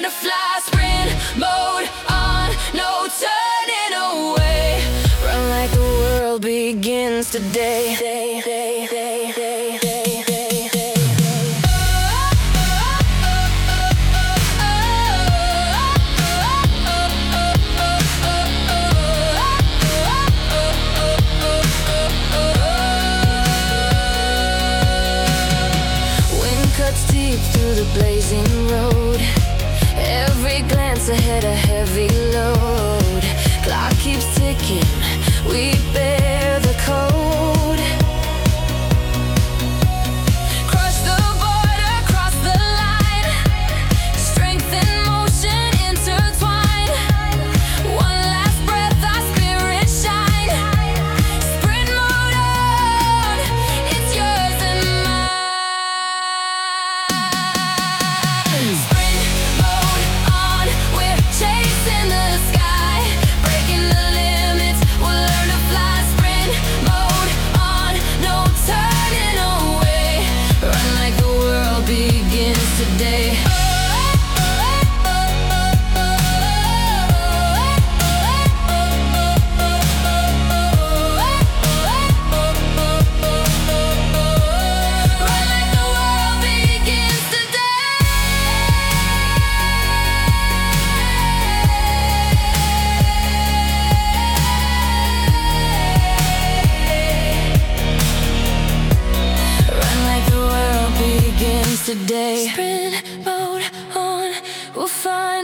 to fly, sprint mode on, no turning away. Run like the world begins today. Through the blazing road, every glance ahead a heavy load. Clock keeps ticking, we bear the code. Crush the border, cross the line. Strength and motion intertwine. One last breath, our spirits shine. Sprint mode on, it's yours and mine. Sprint mode on, we're chasing the sky, breaking the limits, we'll learn to fly. Sprint mode on, no turning away. Run like the world begins today. Run like the world begins today. Run like the world begins today. Sprint mode on, we'll find